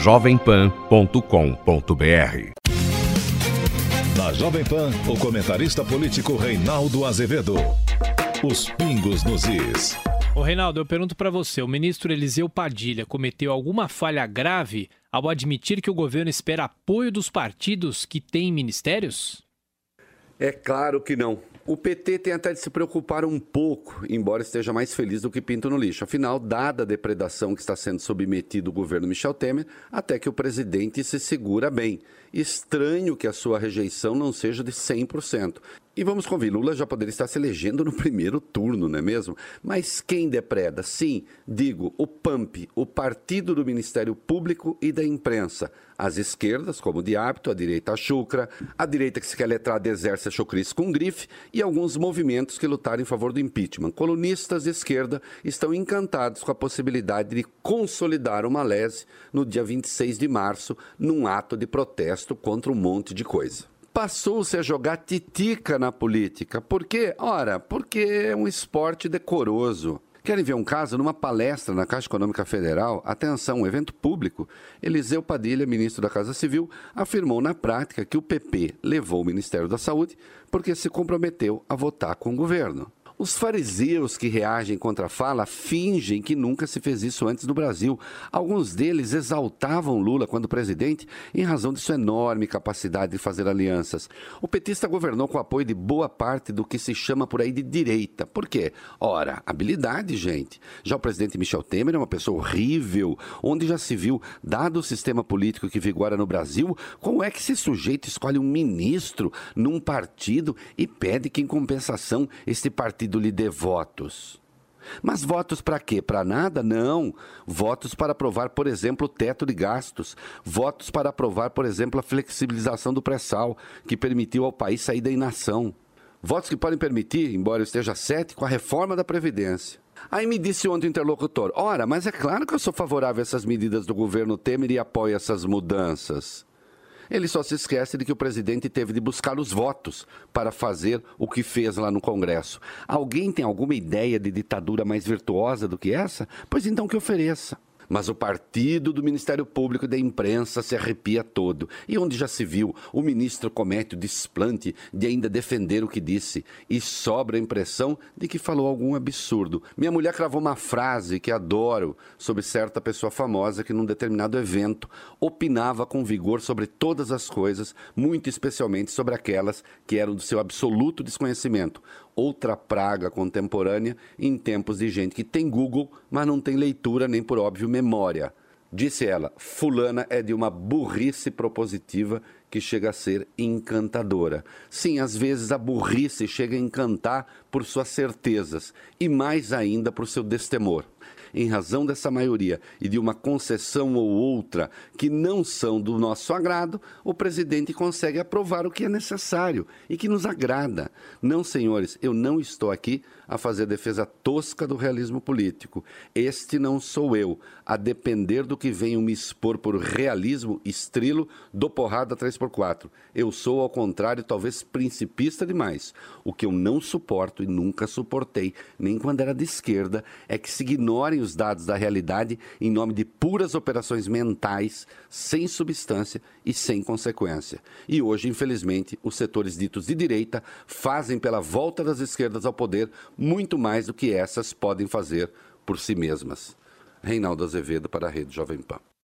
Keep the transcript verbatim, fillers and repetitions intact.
jovem pan ponto com ponto br. Na Jovem Pan, o comentarista político Reinaldo Azevedo. Os pingos nos is. Ô Reinaldo, eu pergunto para você, o ministro Eliseu Padilha cometeu alguma falha grave ao admitir que o governo espera apoio dos partidos que têm ministérios? É claro que não. O P T tem até de se preocupar um pouco, embora esteja mais feliz do que pinto no lixo. Afinal, dada a depredação que está sendo submetido o governo Michel Temer, até que o presidente se segura bem. Estranho que a sua rejeição não seja de cem por cento. E vamos convir, Lula já poderia estar se elegendo no primeiro turno, não é mesmo? Mas quem depreda? Sim, digo, o P A M P, o partido do Ministério Público e da imprensa. As esquerdas, como de hábito, a direita a chucra, a direita que se quer letrada exerce a chucrice com grife e alguns movimentos que lutaram em favor do impeachment. Colunistas de esquerda estão encantados com a possibilidade de consolidar uma lese no dia vinte e seis de março, num ato de protesto contra um monte de coisa. Passou-se a jogar titica na política. Por quê? Ora, porque é um esporte decoroso. Querem ver um caso? Numa palestra na Caixa Econômica Federal, atenção, um evento público, Eliseu Padilha, ministro da Casa Civil, afirmou na prática que o P P levou o Ministério da Saúde porque se comprometeu a votar com o governo. Os fariseus que reagem contra a fala fingem que nunca se fez isso antes no Brasil. Alguns deles exaltavam Lula quando presidente em razão de sua enorme capacidade de fazer alianças. O petista governou com o apoio de boa parte do que se chama por aí de direita. Por quê? Ora, habilidade, gente. Já o presidente Michel Temer é uma pessoa horrível, onde já se viu, dado o sistema político que vigora no Brasil, como é que esse sujeito escolhe um ministro num partido e pede que, em compensação, este partido lhe dê votos. Mas votos para quê? Para nada? Não. Votos para aprovar, por exemplo, o teto de gastos. Votos para aprovar, por exemplo, a flexibilização do pré-sal, que permitiu ao país sair da inação. Votos que podem permitir, embora eu esteja cético, a reforma da Previdência. Aí me disse ontem o interlocutor, ora, mas é claro que eu sou favorável a essas medidas do governo Temer e apoio essas mudanças. Ele só se esquece de que o presidente teve de buscar os votos para fazer o que fez lá no Congresso. Alguém tem alguma ideia de ditadura mais virtuosa do que essa? Pois então que ofereça. Mas o partido do Ministério Público e da imprensa se arrepia todo. E onde já se viu, o ministro comete o desplante de ainda defender o que disse. E sobra a impressão de que falou algum absurdo. Minha mulher cravou uma frase que adoro sobre certa pessoa famosa que num determinado evento opinava com vigor sobre todas as coisas, muito especialmente sobre aquelas que eram do seu absoluto desconhecimento. Outra praga contemporânea em tempos de gente que tem Google, mas não tem leitura nem, por óbvio, memória. Disse ela, fulana é de uma burrice propositiva que chega a ser encantadora. Sim, às vezes a burrice chega a encantar por suas certezas e mais ainda por seu destemor. Em razão dessa maioria e de uma concessão ou outra que não são do nosso agrado, o presidente consegue aprovar o que é necessário e que nos agrada. Não, senhores, eu não estou aqui a fazer defesa tosca do realismo político. Este não sou eu, a depender do que venham me expor por realismo, estrilo, dou porrada três por quatro. Eu sou, ao contrário, talvez principista demais. O que eu não suporto e nunca suportei, nem quando era de esquerda, é que se ignorem os dados da realidade em nome de puras operações mentais, sem substância e sem consequência. E hoje, infelizmente, os setores ditos de direita fazem pela volta das esquerdas ao poder muito mais do que essas podem fazer por si mesmas. Reinaldo Azevedo para a Rede Jovem Pan.